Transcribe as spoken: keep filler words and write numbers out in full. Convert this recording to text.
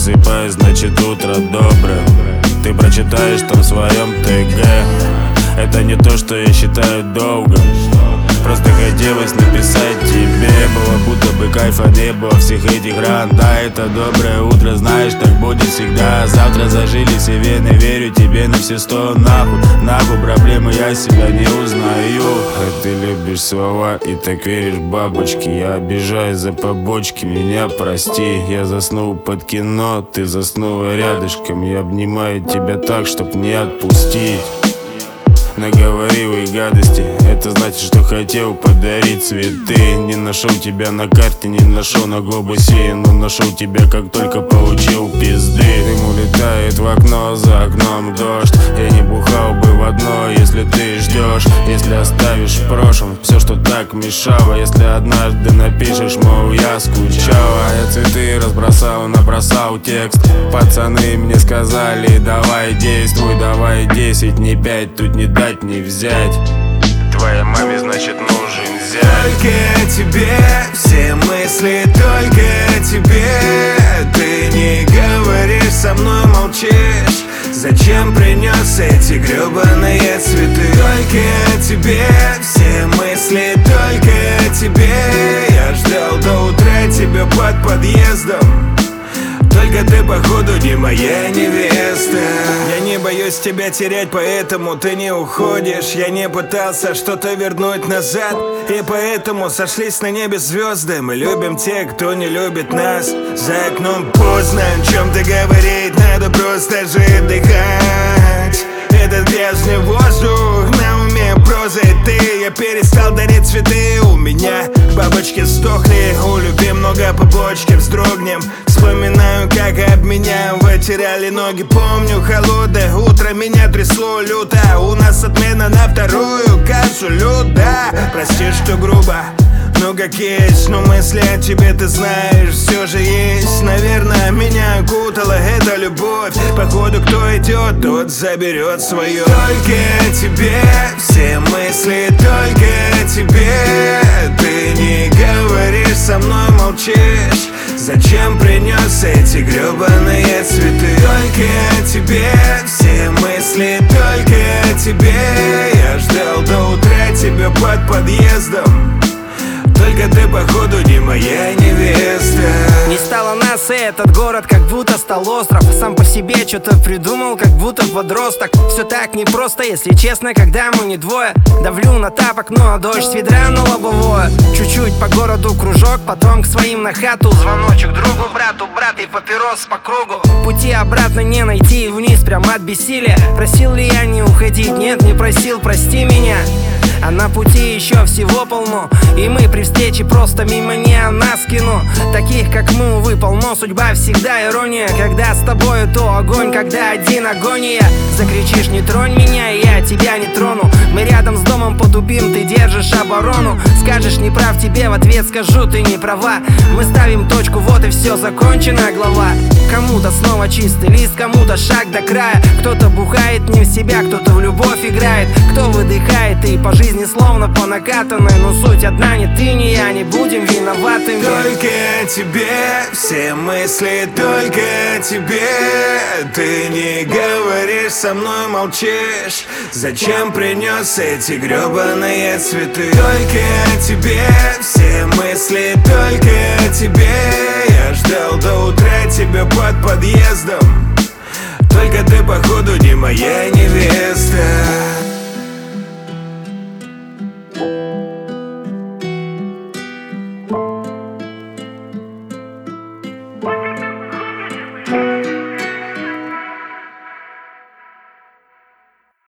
просыпаюсь, значит утро доброе. Ты прочитаешь там в своем ТГ. Это не то, что я считаю долго. Просто хотелось написать тебе. Было будто бы кайфа не было всех этих ран. Да, это доброе утро, знаешь, так будет всегда. Завтра зажили все вены, верю тебе на все сто. Нахуй, нахуй проблемы, я себя не узнаю. А ты любишь слова и так веришь в бабочки. Я обижаюсь за побочки, меня прости. Я заснул под кино, ты заснула рядышком. Я обнимаю тебя так, чтоб не отпустить. Наговорил и гадости, это значит, что хотел подарить цветы. Не нашел тебя на карте, не нашел на глобусе, но нашел тебя, как только получил пизды. Дым улетает в окно, за окном дождь. Я не бухал бы в одно, если ты ждешь. Если оставишь в прошлом все, что так мешало. Если однажды напишешь, мол, я скучала. Я цветы разбросал, набросал текст. Пацаны мне сказали, давай действуй, давай десять, не пять, тут не дать, не взять. Твоей маме, значит, нужен зять. Только тебе все мысли, только тебе. Ты не говоришь, со мной молчишь. Зачем принес эти гребаные цветы? Только тебе все мысли, только тебе. Я ждал до утра тебя под подъездом. Только ты, походу, не моя невеста. Я не боюсь тебя терять, поэтому ты не уходишь. Я не пытался что-то вернуть назад, и поэтому сошлись на небе звезды. Мы любим тех, кто не любит нас. За окном поздно, о чем-то говорить. Надо просто жить, дыхать. Этот грязный воздух, на уме проза и ты. Я перестал дарить цветы, у меня бабочки сдохли. У любви много побочки, вздрогнем. Вспоминаю, как об меня вытирали ноги. Помню холодное утро, меня трясло люто. У нас отмена на вторую капсулю, да. Прости, что грубо, ну как есть. Но мысли о тебе, ты знаешь, все же есть. Наверное, меня окутала эта любовь. Походу, кто идет, тот заберет свое. Только тебе все мысли, только тебе. Ты не говоришь, со мной молчишь. Зачем принес эти гребаные цветы? Только тебе все мысли, только тебе. Я ждал до утра тебя под подъездом. Только ты, походу, не моя невеста. Не стало нас, и этот город как будто стал остров. Сам по себе что-то придумал, как будто подросток. Все так непросто, если честно, когда мы не двое. Давлю на тапок, ну а дождь с ведра на лобовое. Чуть-чуть по городу кружок, потом к своим на хату. Звоночек другу, брату, брат и папирос по кругу. Пути обратно не найти, вниз прямо от бессилия. Просил ли я не уходить? Нет, не просил, прости меня. А на пути еще всего полно, и мы при встрече просто мимо не нас кино. Таких как мы, увы, полно. Судьба всегда ирония. Когда с тобою, то огонь, когда один агония. Закричишь, не тронь меня, и я тебя не трону. Мы рядом с домом потупим, ты держишь оборону. Скажешь, не прав, тебе в ответ скажу, ты не права. Мы ставим точку, вот и все, закончена глава. Кому-то снова чистый лист, кому-то шаг до края. Кто-то бухает не в себя, кто-то в любовь играет. Кто выдыхает и по жизни словно по накатанной. Но суть одна, ни ты, ни я не будем виноватыми. Только тебе все мысли, только тебе. Ты не говоришь, со мной молчишь. Зачем принес эти гребаные цветы? Только тебе все мысли, только тебе. Я ждал до утра тебя под подъездом. Только ты, походу, не моя